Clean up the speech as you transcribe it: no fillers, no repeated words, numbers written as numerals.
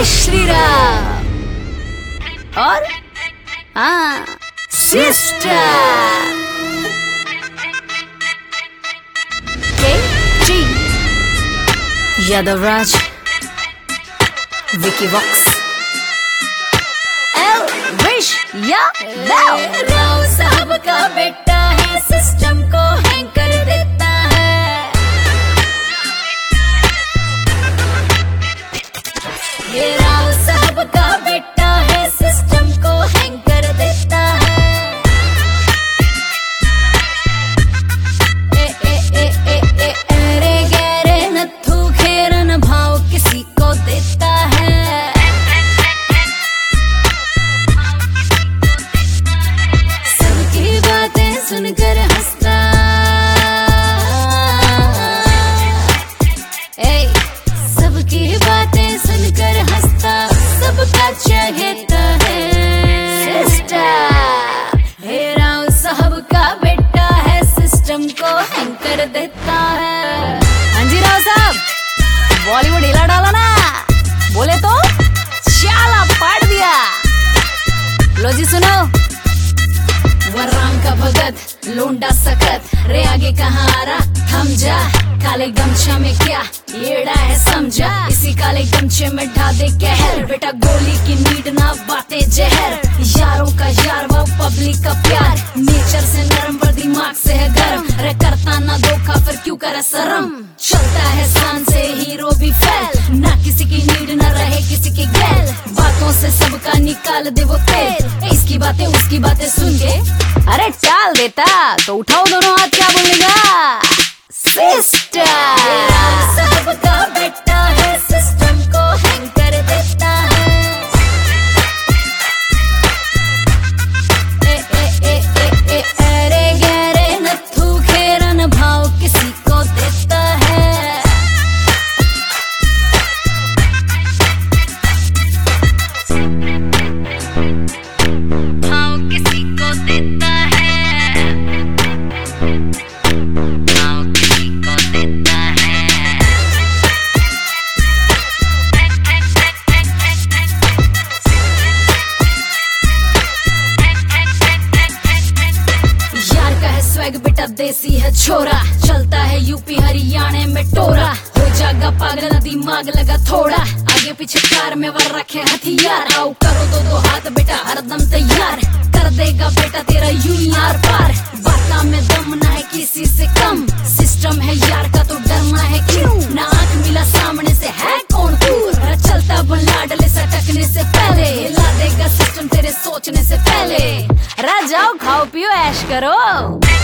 श्री राम। और हाँ, sister KG Yadavraj, Vicky Vox, Vish Yadav. Rao साहब का बेटा है, सिस्टम को हैंग कर देता है। ये राव साहब का बेटा है, सिस्टम को हैंग कर देता है। अरे गहरे नथु खेरन भाव किसी को देता है। सबकी बातें सुनकर हंसता, सबकी बातें सुनकर हंसता, सबका चहेता है। सिस्टर, हे राव साहब का बेटा है, सिस्टम को हैंग कर देता है। हाँ जी राव साहब, बॉलीवुड हिला डाला ना, बोले तो चाला पाट दिया। लो जी सुनो, वराम का भगत लोंडा सकत, रे आगे कहाँ आ रहा थम जा। काले गमछा में क्या येड़ा है समझा, इसी काले गमछे में ढा दे कहर। बेटा गोली की नीड ना बातें जहर, यारों का यार वो पब्लिक का प्यार। नेचर से नरम पर दिमाग से है गरम, रे करता ना धोखा फिर क्यों करे शर्म। चलता है शान से हीरो भी फैल, ना किसी की नीड ना रहे किसी की गैल। बातों से सबका निकाल दे वो तेल, इसकी बातें उसकी बातें सुन के अरे टाल देता तो उठाओ दोनों हाथ, क्या बोलेगा। सिस्टर, साहब का बेटा है, सिस्टम को हैंग कर देता है। अरे गहरे नथु खेरन भाव किसी को देता है। भाव किसी को देता है। स्वैग बेटा देसी है छोरा, चलता है यूपी हरियाणा में टोरा। हो जागा पागल दिमाग लगा थोड़ा, आगे पीछे कार में वर रखे हथियार। आओ करो दो हाथ बेटा हरदम तैयार, कर देगा बेटा तेरा यूं आर पार। बाता में दम ना है किसी से कम, सिस्टम है यार का तो डरना है क्यों। ना आंख मिला सामने से है कौन तू, चलता बल्ला डले सटकने से पहले। हिला देगा सिस्टम तेरे सोचने से पहले। रह जाओ, खाओ पियो ऐश करो।